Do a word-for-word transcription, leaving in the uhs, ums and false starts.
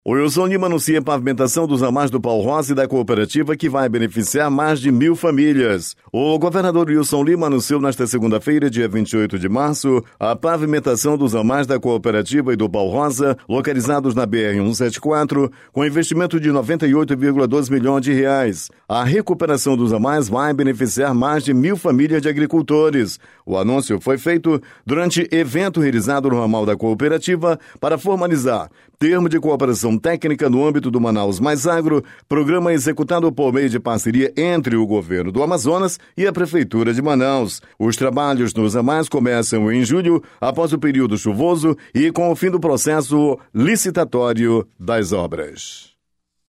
O Wilson Lima anuncia a pavimentação dos ramais do Pau Rosa e da cooperativa que vai beneficiar mais de mil famílias. O governador Wilson Lima anunciou nesta segunda-feira, dia vinte e oito de março, a pavimentação dos ramais da cooperativa e do Pau Rosa, localizados na B R cento e setenta e quatro, com investimento de noventa e oito vírgula dois milhões de reais. A recuperação dos ramais vai beneficiar mais de mil famílias de agricultores. O anúncio foi feito durante evento realizado no ramal da cooperativa para formalizar termo de cooperação técnica no âmbito do Manaus Mais Agro, programa executado por meio de parceria entre o governo do Amazonas e a Prefeitura de Manaus. Os trabalhos nos ramais começam em julho, após o período chuvoso e com o fim do processo licitatório das obras.